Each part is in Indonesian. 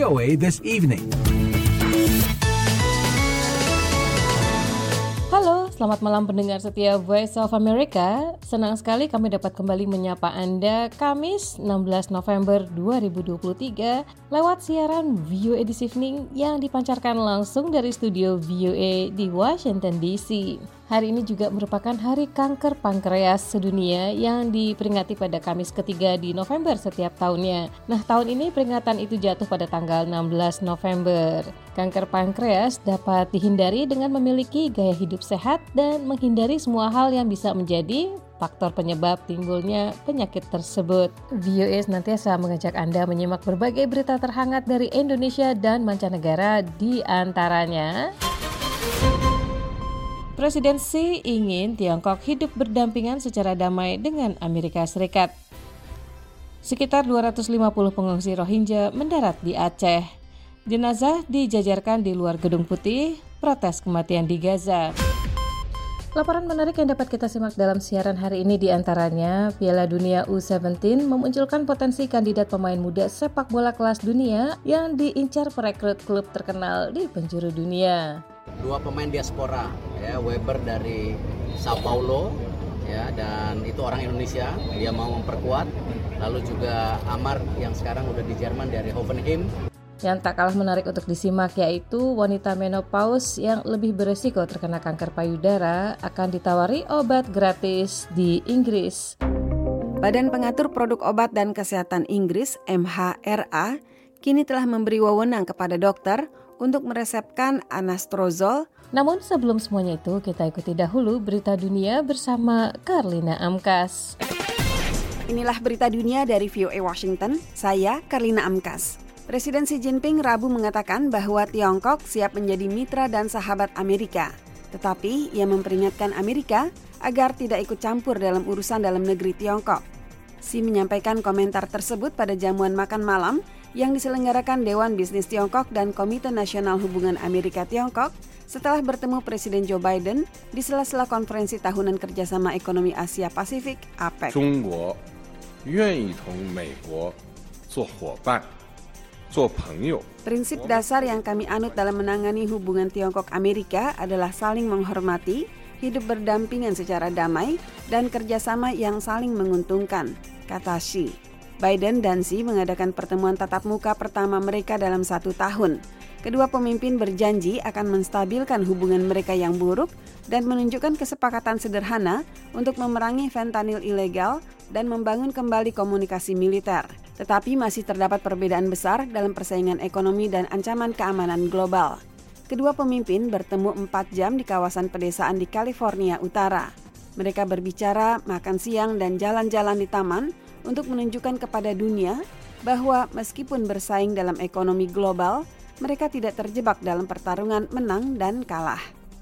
VOA This Evening. Halo, selamat malam pendengar setia Voice of America. Senang sekali kami dapat kembali menyapa Anda Kamis 16 November 2023 lewat siaran VOA This Evening yang dipancarkan langsung dari studio VOA di Washington DC. Hari ini juga merupakan Hari Kanker Pankreas Sedunia yang diperingati pada Kamis ketiga di November setiap tahunnya. Nah, tahun ini peringatan itu jatuh pada tanggal 16 November. Kanker pankreas dapat dihindari dengan memiliki gaya hidup sehat dan menghindari semua hal yang bisa menjadi faktor penyebab timbulnya penyakit tersebut. VOA senantiasa mengajak Anda menyimak berbagai berita terhangat dari Indonesia dan mancanegara, di antaranya Presiden Xi ingin Tiongkok hidup berdampingan secara damai dengan Amerika Serikat. Sekitar 250 pengungsi Rohingya mendarat di Aceh. Jenazah dijajarkan di luar Gedung Putih, protes kematian di Gaza. Laporan menarik yang dapat kita simak dalam siaran hari ini di antaranya, Piala Dunia U17 memunculkan potensi kandidat pemain muda sepak bola kelas dunia yang diincar perekrut klub terkenal di penjuru dunia. Dua pemain diaspora, ya, Weber dari Sao Paulo, ya, dan itu orang Indonesia, dia mau memperkuat. Lalu juga Amar yang sekarang udah di Jerman dari Hoffenheim. Yang tak kalah menarik untuk disimak yaitu wanita menopause yang lebih beresiko terkena kanker payudara akan ditawari obat gratis di Inggris. Badan Pengatur Produk Obat dan Kesehatan Inggris (MHRA) kini telah memberi wewenang kepada dokter untuk meresepkan anastrozol. Namun sebelum semuanya itu, kita ikuti dahulu berita dunia bersama Karlina Amkas. Inilah berita dunia dari VOA Washington, saya Karlina Amkas. Presiden Xi Jinping Rabu mengatakan bahwa Tiongkok siap menjadi mitra dan sahabat Amerika. Tetapi ia memperingatkan Amerika agar tidak ikut campur dalam urusan dalam negeri Tiongkok. Xi menyampaikan komentar tersebut pada jamuan makan malam yang diselenggarakan Dewan Bisnis Tiongkok dan Komite Nasional Hubungan Amerika-Tiongkok setelah bertemu Presiden Joe Biden di sela-sela konferensi tahunan kerjasama ekonomi Asia Pasifik (APEC). Prinsip dasar yang kami anut dalam menangani hubungan Tiongkok-Amerika adalah saling menghormati, hidup berdampingan secara damai, dan kerjasama yang saling menguntungkan, kata Xi. Biden dan Xi mengadakan pertemuan tatap muka pertama mereka dalam 1 tahun. Kedua pemimpin berjanji akan menstabilkan hubungan mereka yang buruk dan menunjukkan kesepakatan sederhana untuk memerangi fentanyl ilegal dan membangun kembali komunikasi militer. Tetapi masih terdapat perbedaan besar dalam persaingan ekonomi dan ancaman keamanan global. Kedua pemimpin bertemu 4 jam di kawasan pedesaan di California Utara. Mereka berbicara, makan siang, dan jalan-jalan di taman untuk menunjukkan kepada dunia bahwa meskipun bersaing dalam ekonomi global, mereka tidak terjebak dalam pertarungan menang dan kalah.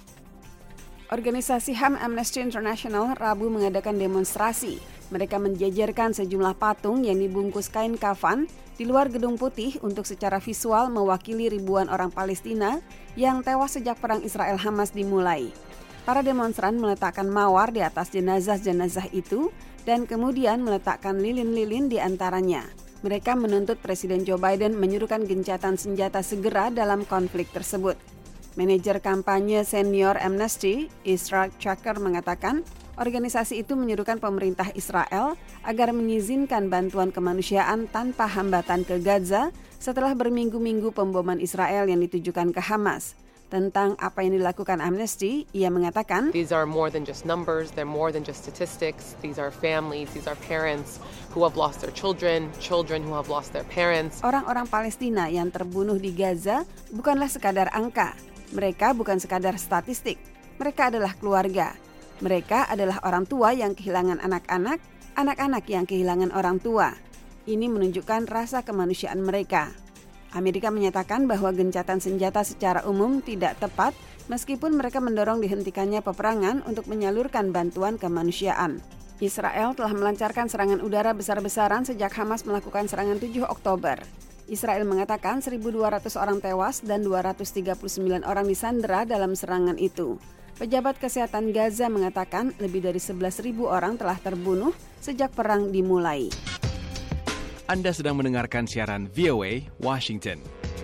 Organisasi HAM Amnesty International Rabu mengadakan demonstrasi. Mereka menjejerkan sejumlah patung yang dibungkus kain kafan di luar Gedung Putih untuk secara visual mewakili ribuan orang Palestina yang tewas sejak perang Israel-Hamas dimulai. Para demonstran meletakkan mawar di atas jenazah-jenazah itu dan kemudian meletakkan lilin-lilin di antaranya. Mereka menuntut Presiden Joe Biden menyuruhkan gencatan senjata segera dalam konflik tersebut. Manajer kampanye senior Amnesty, Israel Chucker, mengatakan organisasi itu menyuruhkan pemerintah Israel agar mengizinkan bantuan kemanusiaan tanpa hambatan ke Gaza setelah berminggu-minggu pemboman Israel yang ditujukan ke Hamas. Tentang apa yang dilakukan Amnesty, ia mengatakan, These are more than just numbers, they're more than just statistics. These are families, these are parents who have lost their children, children who have lost their parents. Orang-orang Palestina yang terbunuh di Gaza bukanlah sekadar angka. Mereka bukan sekadar statistik. Mereka adalah keluarga. Mereka adalah orang tua yang kehilangan anak-anak, anak-anak yang kehilangan orang tua. Ini menunjukkan rasa kemanusiaan mereka. Amerika menyatakan bahwa gencatan senjata secara umum tidak tepat meskipun mereka mendorong dihentikannya peperangan untuk menyalurkan bantuan kemanusiaan. Israel telah melancarkan serangan udara besar-besaran sejak Hamas melakukan serangan 7 Oktober. Israel mengatakan 1.200 orang tewas dan 239 orang disandera dalam serangan itu. Pejabat kesehatan Gaza mengatakan lebih dari 11.000 orang telah terbunuh sejak perang dimulai. Anda sedang mendengarkan siaran VOA Washington.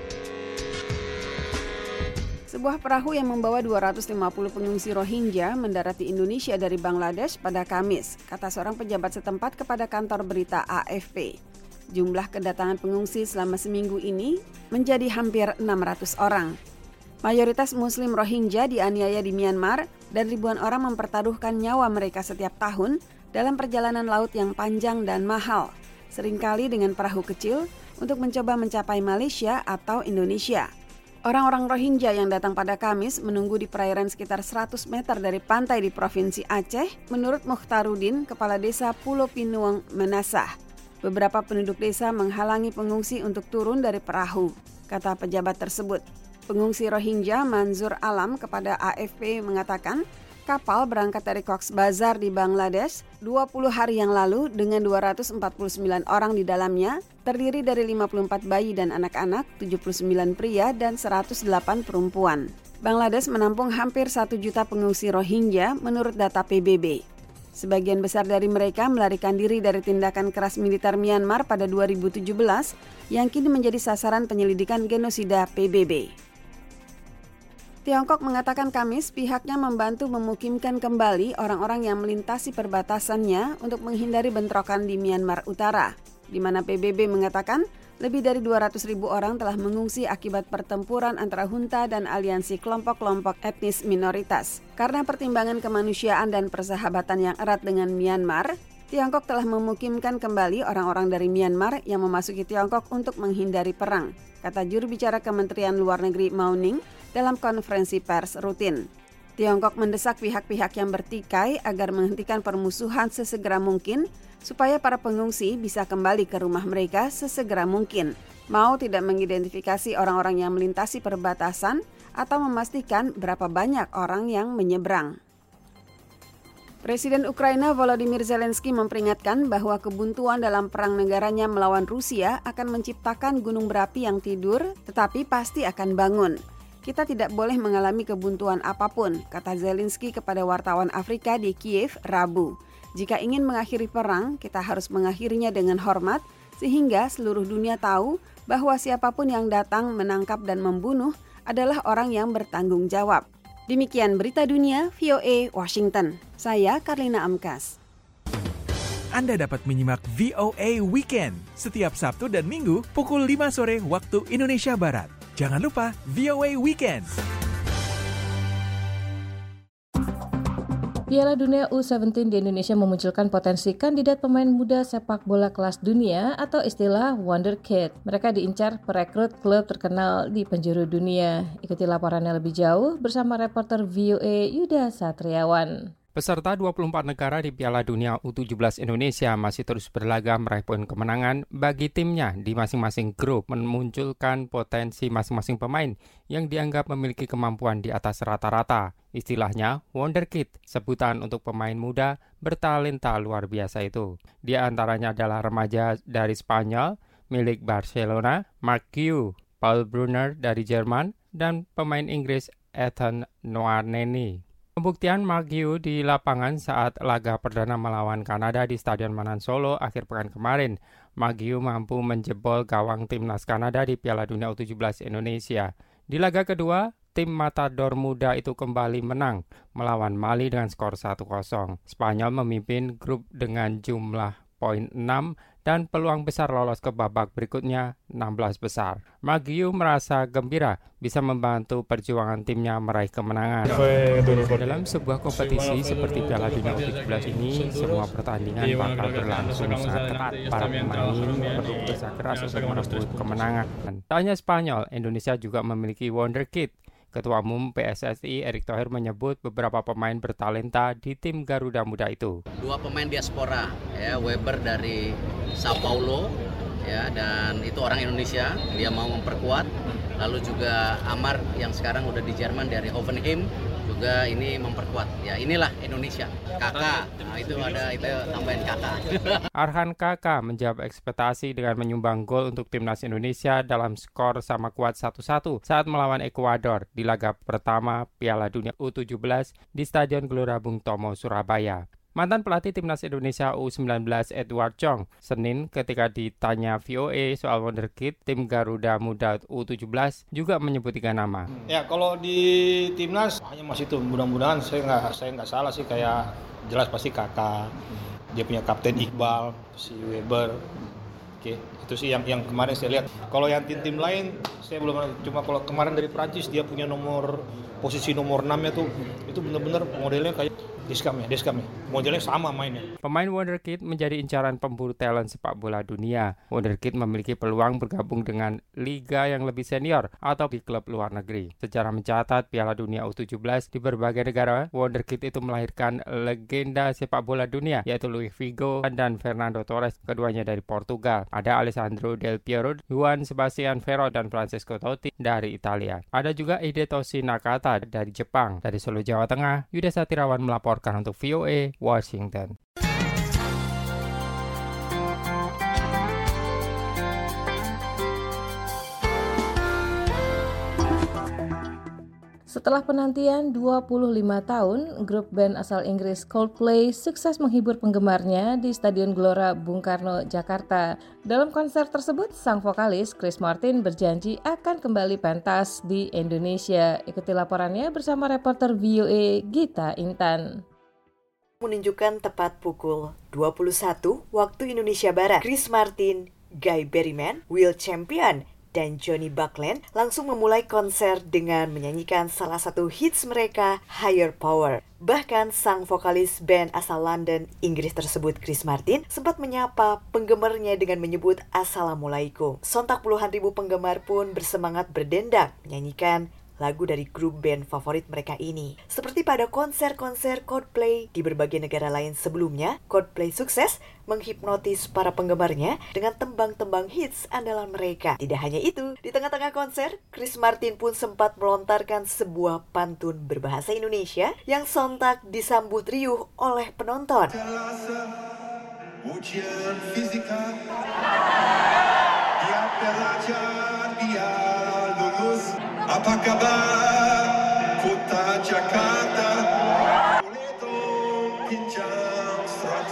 Sebuah perahu yang membawa 250 pengungsi Rohingya mendarat di Indonesia dari Bangladesh pada Kamis, kata seorang pejabat setempat kepada kantor berita AFP. Jumlah kedatangan pengungsi selama seminggu ini menjadi hampir 600 orang. Mayoritas Muslim Rohingya dianiaya di Myanmar dan ribuan orang mempertaruhkan nyawa mereka setiap tahun dalam perjalanan laut yang panjang dan mahal, seringkali dengan perahu kecil untuk mencoba mencapai Malaysia atau Indonesia. Orang-orang Rohingya yang datang pada Kamis menunggu di perairan sekitar 100 meter dari pantai di Provinsi Aceh, menurut Mukhtaruddin, Kepala Desa Pulau Pinuang Menasah. Beberapa penduduk desa menghalangi pengungsi untuk turun dari perahu, kata pejabat tersebut. Pengungsi Rohingya Manzur Alam kepada AFP mengatakan, kapal berangkat dari Cox's Bazar di Bangladesh 20 hari yang lalu dengan 249 orang di dalamnya, terdiri dari 54 bayi dan anak-anak, 79 pria dan 108 perempuan. Bangladesh menampung hampir 1 juta pengungsi Rohingya menurut data PBB. Sebagian besar dari mereka melarikan diri dari tindakan keras militer Myanmar pada 2017 yang kini menjadi sasaran penyelidikan genosida PBB. Tiongkok mengatakan Kamis pihaknya membantu memukimkan kembali orang-orang yang melintasi perbatasannya untuk menghindari bentrokan di Myanmar Utara, di mana PBB mengatakan lebih dari 200.000 orang telah mengungsi akibat pertempuran antara junta dan aliansi kelompok-kelompok etnis minoritas. Karena pertimbangan kemanusiaan dan persahabatan yang erat dengan Myanmar, Tiongkok telah memukimkan kembali orang-orang dari Myanmar yang memasuki Tiongkok untuk menghindari perang, kata juru bicara Kementerian Luar Negeri Mao Ning dalam konferensi pers rutin. Tiongkok mendesak pihak-pihak yang bertikai agar menghentikan permusuhan sesegera mungkin supaya para pengungsi bisa kembali ke rumah mereka sesegera mungkin. Mao tidak mengidentifikasi orang-orang yang melintasi perbatasan atau memastikan berapa banyak orang yang menyeberang. Presiden Ukraina Volodymyr Zelensky memperingatkan bahwa kebuntuan dalam perang negaranya melawan Rusia akan menciptakan gunung berapi yang tidur, tetapi pasti akan bangun. Kita tidak boleh mengalami kebuntuan apapun, kata Zelensky kepada wartawan Afrika di Kiev, Rabu. Jika ingin mengakhiri perang, kita harus mengakhirinya dengan hormat, sehingga seluruh dunia tahu bahwa siapapun yang datang menangkap dan membunuh adalah orang yang bertanggung jawab. Demikian berita dunia VOA Washington. Saya Karlina Amkas. Anda dapat menyimak VOA Weekend setiap Sabtu dan Minggu pukul 5 sore waktu Indonesia Barat. Jangan lupa VOA Weekend. Piala Dunia U17 di Indonesia memunculkan potensi kandidat pemain muda sepak bola kelas dunia atau istilah Wonderkid. Mereka diincar perekrut klub terkenal di penjuru dunia. Ikuti laporannya lebih jauh bersama reporter VOA Yuda Satriawan. Peserta 24 negara di Piala Dunia U17 Indonesia masih terus berlaga meraih poin kemenangan bagi timnya di masing-masing grup, memunculkan potensi masing-masing pemain yang dianggap memiliki kemampuan di atas rata-rata. Istilahnya Wonderkid, sebutan untuk pemain muda bertalenta luar biasa itu. Di antaranya adalah remaja dari Spanyol, milik Barcelona, Mark Gue, Paul Brunner dari Jerman, dan pemain Inggris Ethan Nwaneri. Pembuktian Mark Gue di lapangan saat laga perdana melawan Kanada di Stadion Manan Solo akhir pekan kemarin. Mark Gue mampu menjebol gawang timnas Kanada di Piala Dunia U17 Indonesia. Di laga kedua, tim Matador muda itu kembali menang melawan Mali dengan skor 1-0. Spanyol memimpin grup dengan jumlah poin 6 dan peluang besar lolos ke babak berikutnya 16 besar. Mark Gue merasa gembira bisa membantu perjuangan timnya meraih kemenangan. Dalam sebuah kompetisi seperti Piala Dunia U17 ini, semua pertandingan bakal berlangsung sangat ketat. Para pemain perlu berusaha keras untuk merebut kemenangan. Tak hanya Spanyol, Indonesia juga memiliki Wonderkid. Ketua Umum PSSI Erick Thohir menyebut beberapa pemain bertalenta di tim Garuda Muda itu. 2 pemain diaspora, ya, Weber dari Sao Paulo, ya, dan itu orang Indonesia, dia mau memperkuat. Lalu juga Amar yang sekarang udah di Jerman dari Hoffenheim juga ini memperkuat. Ya, inilah Indonesia. Kakak, nah, itu tambahin kakak. Arhan Kakak menjawab ekspektasi dengan menyumbang gol untuk timnas Indonesia dalam skor sama kuat 1-1 saat melawan Ekuador di laga pertama Piala Dunia U17 di Stadion Gelora Bung Tomo, Surabaya. Mantan pelatih Timnas Indonesia U19 Edward Chong, Senin ketika ditanya VOA soal wonderkid tim Garuda Muda U17 juga menyebut 3 nama. Ya kalau di Timnas hanya masih itu, mudah-mudahan saya nggak salah sih, kayak jelas pasti Kakak, dia punya Kapten Iqbal, si Weber. Oke, itu sih yang kemarin saya lihat. Kalau yang tim-tim lain saya belum, cuma kalau kemarin dari Prancis dia punya posisi nomor 6-nya tuh, itu benar-benar modelnya kayak Deskam ya, modelnya sama mainnya. Pemain wonderkid menjadi incaran pemburu talent sepak bola dunia. Wonderkid memiliki peluang bergabung dengan liga yang lebih senior atau di klub luar negeri. Sejarah mencatat Piala Dunia U17 di berbagai negara, wonderkid itu melahirkan legenda sepak bola dunia, yaitu Luis Figo dan Fernando Torres, keduanya dari Portugal. Ada Alessandro Del Piero, Juan Sebastian Ferro, dan Francesco Totti dari Italia. Ada juga Hidetoshi Nakata dari Jepang. Dari Solo, Jawa Tengah, Yuda Satirawan melaporkan untuk VOA Washington. Setelah penantian 25 tahun, grup band asal Inggris Coldplay sukses menghibur penggemarnya di Stadion Gelora Bung Karno, Jakarta. Dalam konser tersebut, sang vokalis Chris Martin berjanji akan kembali pentas di Indonesia. Ikuti laporannya bersama reporter VOA Gita Intan. Menunjukkan tepat pukul 21 waktu Indonesia Barat, Chris Martin, Guy Berryman, Will Champion, dan Johnny Buckland langsung memulai konser dengan menyanyikan salah satu hits mereka, Higher Power. Bahkan sang vokalis band asal London, Inggris tersebut, Chris Martin, sempat menyapa penggemarnya dengan menyebut Assalamualaikum. Sontak puluhan ribu penggemar pun bersemangat berdendang menyanyikan lagu dari grup band favorit mereka ini. Seperti pada konser-konser Coldplay di berbagai negara lain sebelumnya, Coldplay sukses menghipnotis para penggemarnya dengan tembang-tembang hits andalan mereka. Tidak hanya itu, di tengah-tengah konser, Chris Martin pun sempat melontarkan sebuah pantun berbahasa Indonesia yang sontak disambut riuh oleh penonton. Ujian fisika, dia belajar, dia lulus. Apa kabar kota Jakarta? Boleh dong pinjam 100.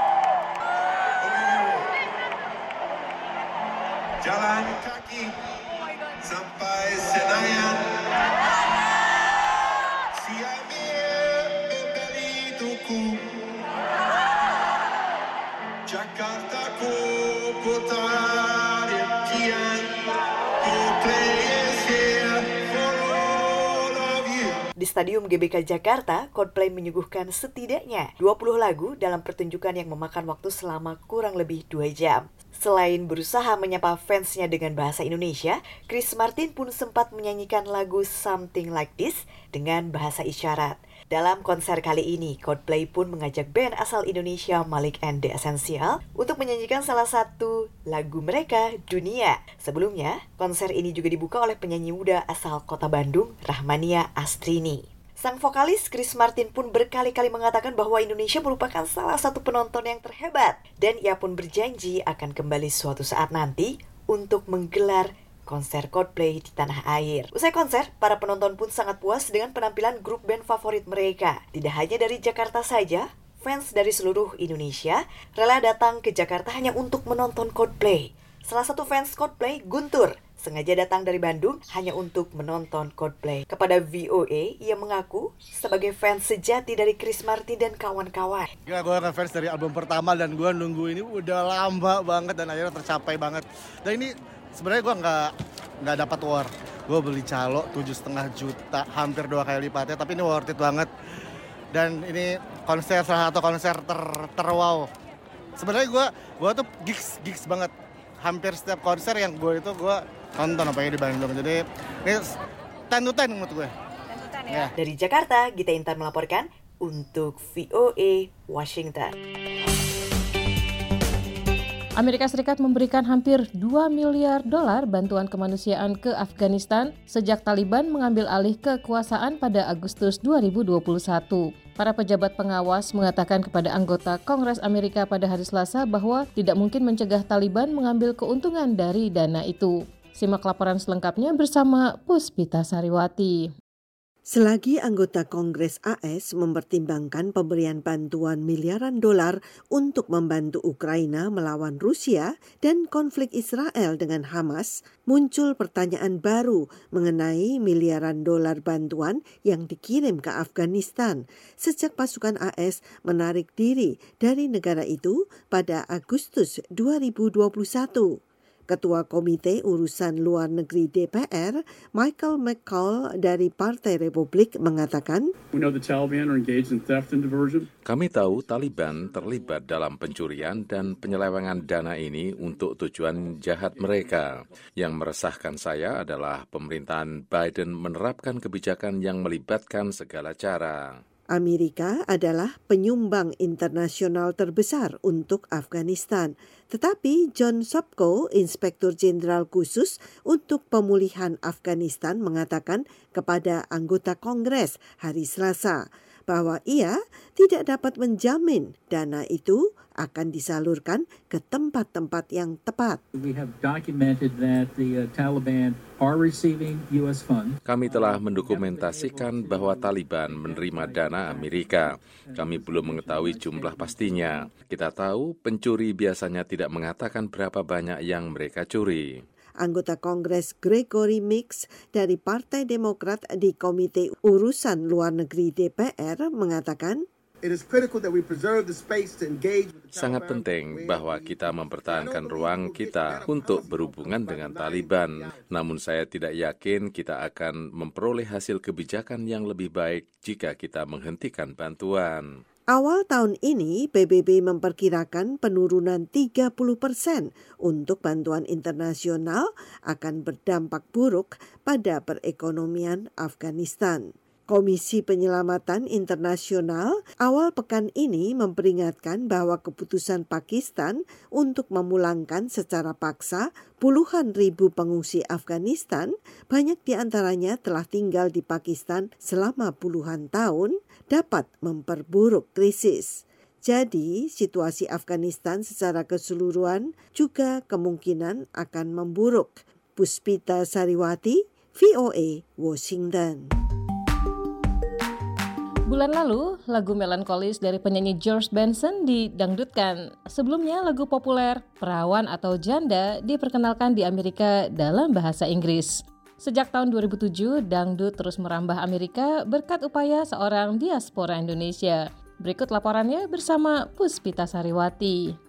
Jalan kaki sampai Senayan. Si Amir membeli duku. Jakarta ku kota impian. Di Stadium GBK Jakarta, Coldplay menyuguhkan setidaknya 20 lagu dalam pertunjukan yang memakan waktu selama kurang lebih 2 jam. Selain berusaha menyapa fansnya dengan bahasa Indonesia, Chris Martin pun sempat menyanyikan lagu Something Like This dengan bahasa isyarat. Dalam konser kali ini, Coldplay pun mengajak band asal Indonesia Malik and the Essential untuk menyanyikan salah satu lagu mereka, Dunia. Sebelumnya, konser ini juga dibuka oleh penyanyi muda asal kota Bandung, Rahmania Astrini. Sang vokalis Chris Martin pun berkali-kali mengatakan bahwa Indonesia merupakan salah satu penonton yang terhebat, dan ia pun berjanji akan kembali suatu saat nanti untuk menggelar konser Coldplay di tanah air. Usai konser, para penonton pun sangat puas dengan penampilan grup band favorit mereka. Tidak hanya dari Jakarta saja, fans dari seluruh Indonesia rela datang ke Jakarta hanya untuk menonton Coldplay. Salah satu fans Coldplay, Guntur, sengaja datang dari Bandung hanya untuk menonton Coldplay. Kepada VOA, ia mengaku sebagai fans sejati dari Chris Martin dan kawan-kawan. Gue ngefans dari album pertama dan gue nunggu ini udah lama banget dan akhirnya tercapai banget. Dan ini sebenarnya gue nggak dapat war. Gue beli calo 7,5 juta, hampir 2 kali lipatnya, tapi ini worth it banget. Dan ini konser salah satu konser terwow. Sebenarnya gue tuh gigs banget. Hampir setiap konser yang gue nonton apalagi di Bandung. Jadi ini 10 to 10 menurut gue. 10 to 10 ya. Dari Jakarta, Gita Intan melaporkan untuk VOA Washington. Amerika Serikat memberikan hampir $2 miliar bantuan kemanusiaan ke Afghanistan sejak Taliban mengambil alih kekuasaan pada Agustus 2021. Para pejabat pengawas mengatakan kepada anggota Kongres Amerika pada hari Selasa bahwa tidak mungkin mencegah Taliban mengambil keuntungan dari dana itu. Simak laporan selengkapnya bersama Puspita Sariwati. Selagi anggota Kongres AS mempertimbangkan pemberian bantuan miliaran dolar untuk membantu Ukraina melawan Rusia dan konflik Israel dengan Hamas, muncul pertanyaan baru mengenai miliaran dolar bantuan yang dikirim ke Afghanistan sejak pasukan AS menarik diri dari negara itu pada Agustus 2021. Ketua Komite Urusan Luar Negeri DPR, Michael McCaul dari Partai Republik mengatakan, kami tahu Taliban terlibat dalam pencurian dan penyelewengan dana ini untuk tujuan jahat mereka. Yang meresahkan saya adalah pemerintahan Biden menerapkan kebijakan yang melibatkan segala cara. Amerika adalah penyumbang internasional terbesar untuk Afghanistan. Tetapi John Sopko, Inspektur Jenderal Khusus untuk Pemulihan Afghanistan, mengatakan kepada anggota Kongres hari Selasa bahwa ia tidak dapat menjamin dana itu akan disalurkan ke tempat-tempat yang tepat. Kami telah mendokumentasikan bahwa Taliban menerima dana Amerika. Kami belum mengetahui jumlah pastinya. Kita tahu pencuri biasanya tidak mengatakan berapa banyak yang mereka curi. Anggota Kongres Gregory Meeks dari Partai Demokrat di Komite Urusan Luar Negeri DPR mengatakan, sangat penting bahwa kita mempertahankan ruang kita untuk berhubungan dengan Taliban. Namun saya tidak yakin kita akan memperoleh hasil kebijakan yang lebih baik jika kita menghentikan bantuan. Awal tahun ini, PBB memperkirakan penurunan 30% untuk bantuan internasional akan berdampak buruk pada perekonomian Afghanistan. Komisi Penyelamatan Internasional awal pekan ini memperingatkan bahwa keputusan Pakistan untuk memulangkan secara paksa puluhan ribu pengungsi Afghanistan, banyak di antaranya telah tinggal di Pakistan selama puluhan tahun, dapat memperburuk krisis. Jadi, situasi Afghanistan secara keseluruhan juga kemungkinan akan memburuk. Puspita Sariwati, VOA, Washington. Bulan lalu, lagu melankolis dari penyanyi George Benson didangdutkan. Sebelumnya, lagu populer Perawan atau Janda diperkenalkan di Amerika dalam bahasa Inggris. Sejak tahun 2007, dangdut terus merambah Amerika berkat upaya seorang diaspora Indonesia. Berikut laporannya bersama Puspita Sariwati.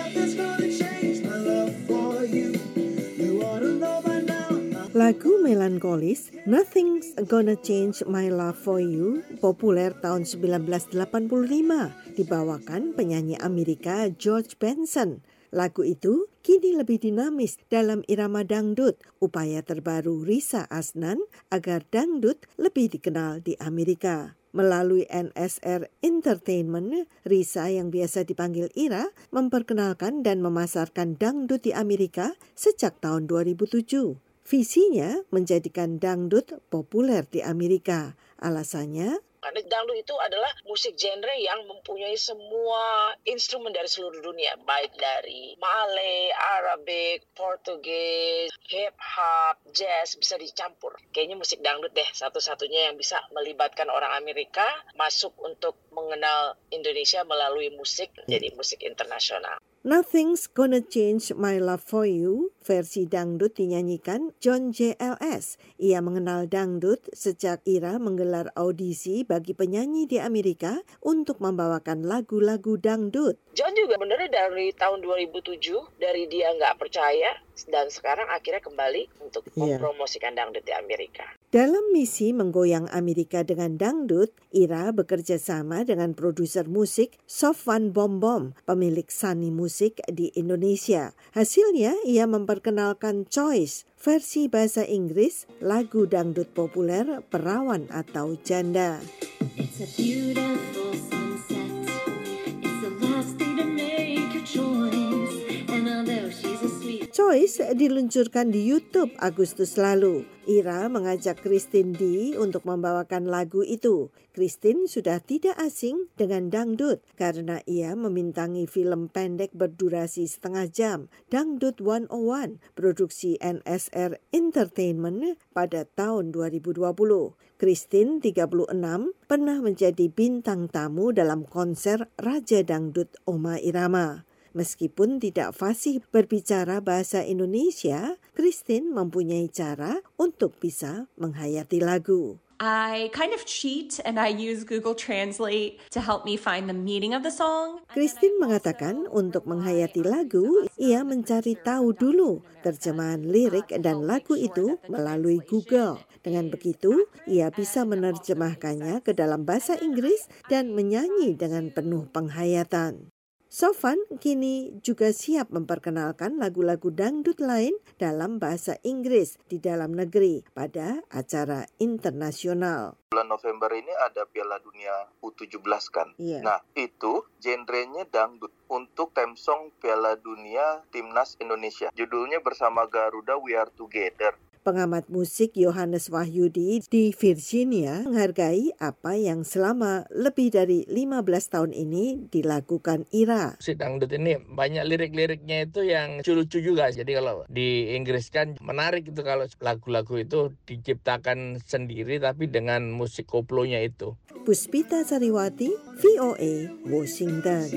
Lagu melankolis Nothing's Gonna Change My Love For You populer tahun 1985 dibawakan penyanyi Amerika George Benson. Lagu itu kini lebih dinamis dalam irama dangdut, upaya terbaru Risa Asnan agar dangdut lebih dikenal di Amerika. Melalui NSR Entertainment, Risa yang biasa dipanggil Ira memperkenalkan dan memasarkan dangdut di Amerika sejak tahun 2007. Visinya menjadikan dangdut populer di Amerika. Alasannya, karena dangdut itu adalah musik genre yang mempunyai semua instrumen dari seluruh dunia, baik dari Malay, Arabic, Portugis, hip hop, jazz, bisa dicampur. Kayaknya musik dangdut deh satu-satunya yang bisa melibatkan orang Amerika masuk untuk mengenal Indonesia melalui musik, jadi musik internasional. Nothing's Gonna Change My Love For You, versi dangdut dinyanyikan John JLS. Ia mengenal dangdut sejak Ira menggelar audisi bagi penyanyi di Amerika untuk membawakan lagu-lagu dangdut. John juga benernya dari tahun 2007, dari dia nggak percaya, dan sekarang akhirnya kembali untuk mempromosikan dangdut di Amerika. Dalam misi menggoyang Amerika dengan dangdut, Ira bekerja sama dengan produser musik Sofwan Bombom, pemilik Sani Musik di Indonesia. Hasilnya, ia memperkenalkan Choice, versi bahasa Inggris, lagu dangdut populer Perawan atau Janda. It's a beautiful sunset. It's the last thing to make your choice. And although she's a sweet Choice diluncurkan di YouTube Agustus lalu. Ira mengajak Christine D untuk membawakan lagu itu. Christine sudah tidak asing dengan dangdut karena ia membintangi film pendek berdurasi setengah jam, Dangdut 101, produksi NSR Entertainment pada tahun 2020. Christine, 36, pernah menjadi bintang tamu dalam konser Raja Dangdut Rhoma Irama. Meskipun tidak fasih berbicara bahasa Indonesia, Christine mempunyai cara untuk bisa menghayati lagu. I kind of cheat and I use Google Translate to help me find the meaning of the song. Christine mengatakan untuk menghayati lagu, ia mencari tahu dulu terjemahan lirik dan lagu itu melalui Google. Dengan begitu, ia bisa menerjemahkannya ke dalam bahasa Inggris dan menyanyi dengan penuh penghayatan. Sofan kini juga siap memperkenalkan lagu-lagu dangdut lain dalam bahasa Inggris di dalam negeri pada acara internasional. Bulan November ini ada Piala Dunia U17 kan? Yeah. Nah, itu genrenya dangdut untuk theme song Piala Dunia Timnas Indonesia. Judulnya Bersama Garuda We Are Together. Pengamat musik Yohanes Wahyudi di Virginia menghargai apa yang selama lebih dari 15 tahun ini dilakukan Ira. Musik dangdut ini banyak lirik-liriknya itu yang lucu juga. Jadi kalau di Inggris kan menarik itu kalau lagu-lagu itu diciptakan sendiri tapi dengan musik koplonya itu. Puspita Sariwati, VOA, Washington.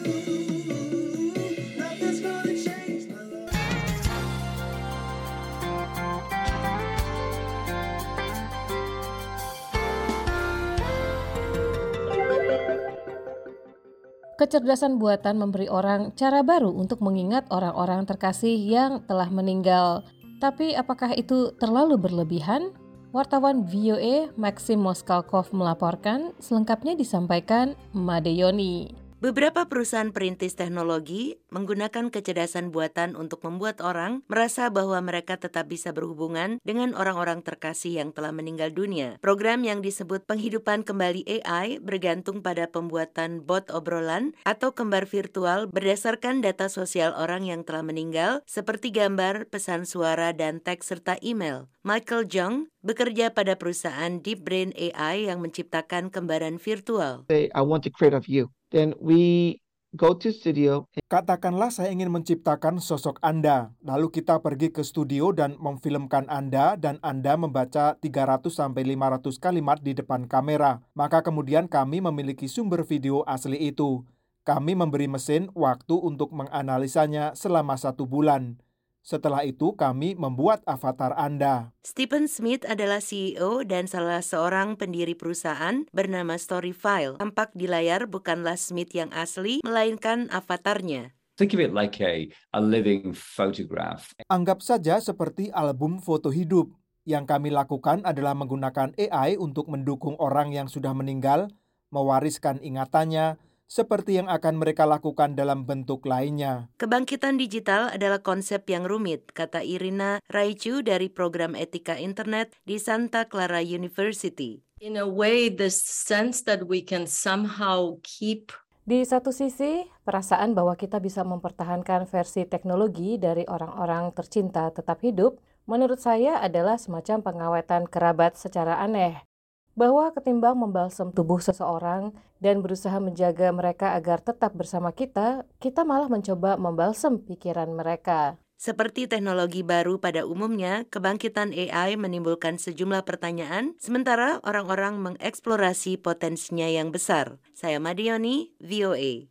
Kecerdasan buatan memberi orang cara baru untuk mengingat orang-orang terkasih yang telah meninggal. Tapi apakah itu terlalu berlebihan? Wartawan VOA Maxim Moskalkov melaporkan, selengkapnya disampaikan Made Yoni. Beberapa perusahaan perintis teknologi menggunakan kecerdasan buatan untuk membuat orang merasa bahwa mereka tetap bisa berhubungan dengan orang-orang terkasih yang telah meninggal dunia. Program yang disebut penghidupan kembali AI bergantung pada pembuatan bot obrolan atau kembar virtual berdasarkan data sosial orang yang telah meninggal seperti gambar, pesan suara, dan teks serta email. Michael Jung bekerja pada perusahaan Deep Brain AI yang menciptakan kembaran virtual. I want to create of you. Then we go to studio. Katakanlah saya ingin menciptakan sosok Anda. Lalu kita pergi ke studio dan memfilmkan Anda dan Anda membaca 300-500 kalimat di depan kamera. Maka kemudian kami memiliki sumber video asli itu. Kami memberi mesin waktu untuk menganalisanya selama 1 bulan. Setelah itu kami membuat avatar Anda. Stephen Smith adalah CEO dan salah seorang pendiri perusahaan bernama Storyfile. Tampak di layar bukanlah Smith yang asli, melainkan avatarnya. Think of it like a living photograph. Anggap saja seperti album foto hidup. Yang kami lakukan adalah menggunakan AI untuk mendukung orang yang sudah meninggal, mewariskan ingatannya, seperti yang akan mereka lakukan dalam bentuk lainnya. Kebangkitan digital adalah konsep yang rumit, kata Irina Raichu dari program etika internet di Santa Clara University. In a way, the sense that we can somehow keep. Di satu sisi, perasaan bahwa kita bisa mempertahankan versi teknologi dari orang-orang tercinta tetap hidup, menurut saya adalah semacam pengawetan kerabat secara aneh. Bahwa ketimbang membalsam tubuh seseorang dan berusaha menjaga mereka agar tetap bersama kita malah mencoba membalsam pikiran mereka. Seperti teknologi baru pada umumnya, kebangkitan AI menimbulkan sejumlah pertanyaan, sementara orang-orang mengeksplorasi potensinya yang besar. Saya Made Yoni, VOA.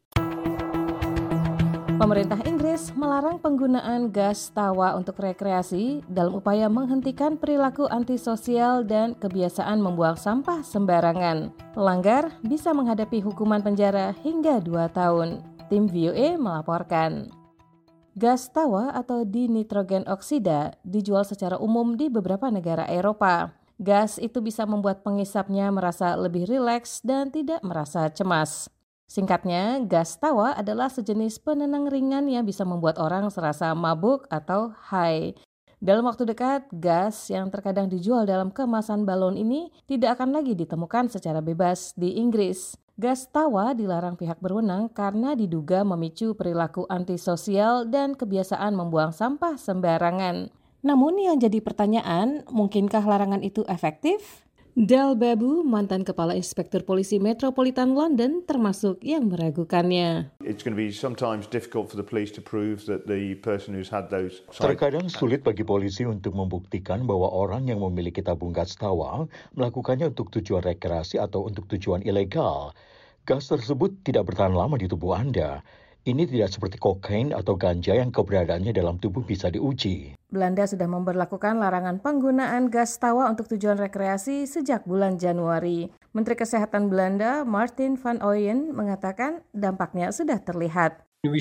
Pemerintah Inggris melarang penggunaan gas tawa untuk rekreasi dalam upaya menghentikan perilaku antisosial dan kebiasaan membuang sampah sembarangan. Pelanggar bisa menghadapi hukuman penjara hingga 2 tahun. Tim VOA melaporkan. Gas tawa atau dinitrogen oksida dijual secara umum di beberapa negara Eropa. Gas itu bisa membuat penghisapnya merasa lebih rileks dan tidak merasa cemas. Singkatnya, gas tawa adalah sejenis penenang ringan yang bisa membuat orang serasa mabuk atau high. Dalam waktu dekat, gas yang terkadang dijual dalam kemasan balon ini tidak akan lagi ditemukan secara bebas di Inggris. Gas tawa dilarang pihak berwenang karena diduga memicu perilaku antisosial dan kebiasaan membuang sampah sembarangan. Namun yang jadi pertanyaan, mungkinkah larangan itu efektif? Del Babu, mantan Kepala Inspektur Polisi Metropolitan London, termasuk yang meragukannya. It's going to be sometimes difficult for the police to prove that the person who's had those. Terkadang sulit bagi polisi untuk membuktikan bahwa orang yang memiliki tabung gas tawa melakukannya untuk tujuan rekreasi atau untuk tujuan ilegal. Gas tersebut tidak bertahan lama di tubuh Anda. Ini tidak seperti kokain atau ganja yang keberadaannya dalam tubuh bisa diuji. Belanda sudah memberlakukan larangan penggunaan gas tawa untuk tujuan rekreasi sejak bulan Januari. Menteri Kesehatan Belanda, Martin van Ooyen, mengatakan dampaknya sudah terlihat.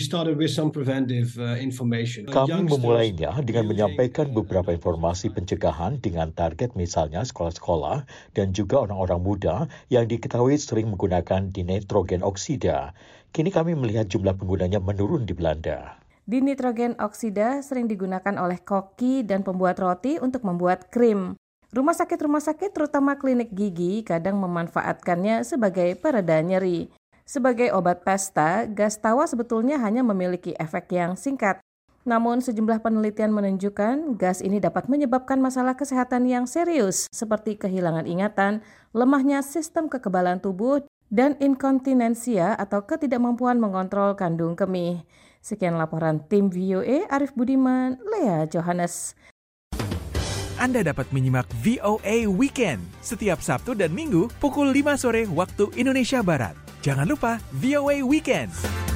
Kami memulainya dengan menyampaikan beberapa informasi pencegahan dengan target misalnya sekolah-sekolah dan juga orang-orang muda yang diketahui sering menggunakan dinitrogen oksida. Kini kami melihat jumlah penggunanya menurun di Belanda. Dinitrogen oksida sering digunakan oleh koki dan pembuat roti untuk membuat krim. Rumah sakit terutama klinik gigi kadang memanfaatkannya sebagai pereda nyeri. Sebagai obat pesta, gas tawa sebetulnya hanya memiliki efek yang singkat. Namun sejumlah penelitian menunjukkan gas ini dapat menyebabkan masalah kesehatan yang serius seperti kehilangan ingatan, lemahnya sistem kekebalan tubuh, dan inkontinensia atau ketidakmampuan mengontrol kandung kemih. Sekian laporan tim VOA, Arif Budiman, Lea Johannes. Anda dapat menyimak VOA Weekend setiap Sabtu dan Minggu pukul 5 sore waktu Indonesia Barat. Jangan lupa VOA Weekend.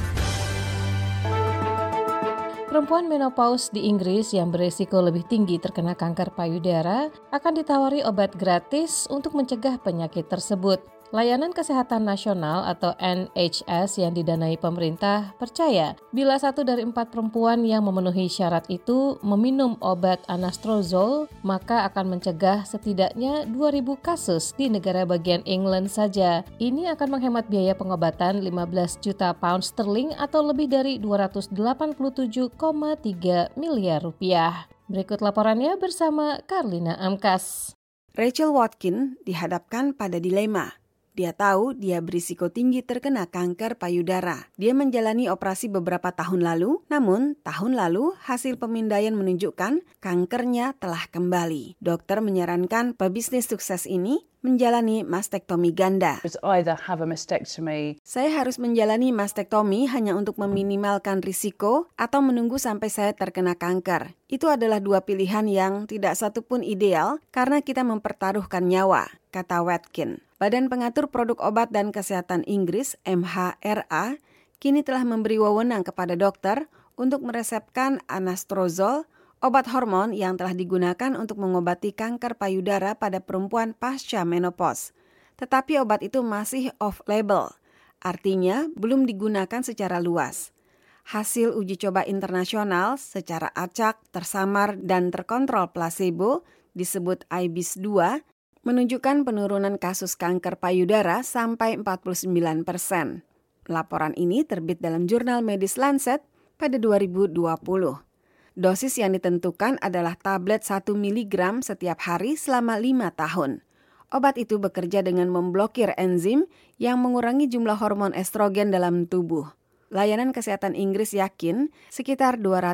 Perempuan menopause di Inggris yang berisiko lebih tinggi terkena kanker payudara akan ditawari obat gratis untuk mencegah penyakit tersebut. Layanan Kesehatan Nasional atau NHS yang didanai pemerintah percaya bila 1 dari 4 perempuan yang memenuhi syarat itu meminum obat anastrozol, maka akan mencegah setidaknya 2.000 kasus di negara bagian England saja. Ini akan menghemat biaya pengobatan 15 juta pound sterling atau lebih dari 287,3 miliar rupiah. Berikut laporannya bersama Karlina Amkas. Rachel Watkin dihadapkan pada dilema. Dia tahu dia berisiko tinggi terkena kanker payudara. Dia menjalani operasi beberapa tahun lalu, namun tahun lalu hasil pemindaian menunjukkan kankernya telah kembali. Dokter menyarankan pebisnis sukses ini menjalani mastektomi ganda. Saya harus menjalani mastektomi hanya untuk meminimalkan risiko atau menunggu sampai saya terkena kanker. Itu adalah 2 pilihan yang tidak satu pun ideal karena kita mempertaruhkan nyawa, kata Watkin. Badan Pengatur Produk Obat dan Kesehatan Inggris, MHRA, kini telah memberi wewenang kepada dokter untuk meresepkan anastrozol, obat hormon yang telah digunakan untuk mengobati kanker payudara pada perempuan pasca menopause. Tetapi obat itu masih off-label, artinya belum digunakan secara luas. Hasil uji coba internasional secara acak, tersamar, dan terkontrol placebo disebut IBIS-2 menunjukkan penurunan kasus kanker payudara sampai 49%. Laporan ini terbit dalam jurnal medis Lancet pada 2020. Dosis yang ditentukan adalah tablet 1 mg setiap hari selama 5 tahun. Obat itu bekerja dengan memblokir enzim yang mengurangi jumlah hormon estrogen dalam tubuh. Layanan Kesehatan Inggris yakin sekitar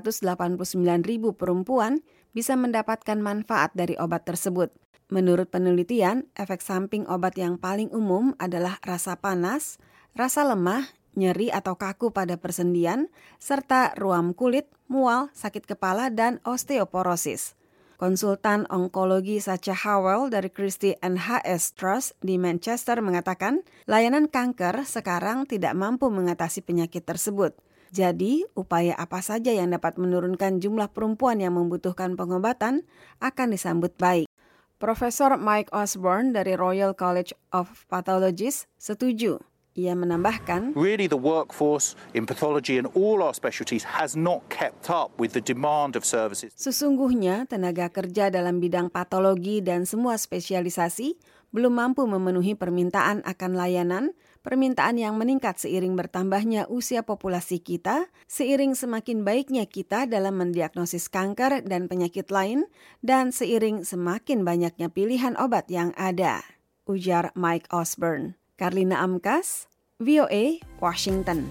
289.000 perempuan bisa mendapatkan manfaat dari obat tersebut. Menurut penelitian, efek samping obat yang paling umum adalah rasa panas, rasa lemah, nyeri atau kaku pada persendian, serta ruam kulit, mual, sakit kepala, dan osteoporosis. Konsultan onkologi Sacha Howell dari Christie NHS Trust di Manchester mengatakan, layanan kanker sekarang tidak mampu mengatasi penyakit tersebut. Jadi, upaya apa saja yang dapat menurunkan jumlah perempuan yang membutuhkan pengobatan akan disambut baik. Profesor Mike Osborne dari Royal College of Pathologists setuju. Ia menambahkan, Really the workforce in pathology and all our specialties has not kept up with the demand of services. Sesungguhnya tenaga kerja dalam bidang patologi dan semua spesialisasi belum mampu memenuhi permintaan akan layanan, permintaan yang meningkat seiring bertambahnya usia populasi kita, seiring semakin baiknya kita dalam mendiagnosis kanker dan penyakit lain, dan seiring semakin banyaknya pilihan obat yang ada, ujar Mike Osborne. Karlina Amkas, VOA, Washington.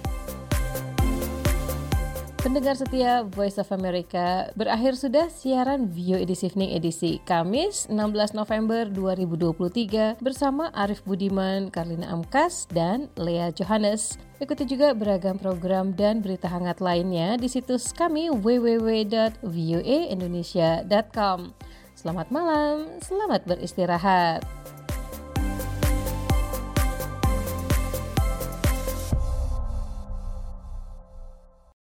Pendengar setia Voice of America, berakhir sudah siaran Vio Edisi Evening edisi Kamis 16 November 2023 bersama Arif Budiman, Karlina Amkas, dan Lea Johannes. Ikuti juga beragam program dan berita hangat lainnya di situs kami www.voaindonesia.com. Selamat malam, selamat beristirahat.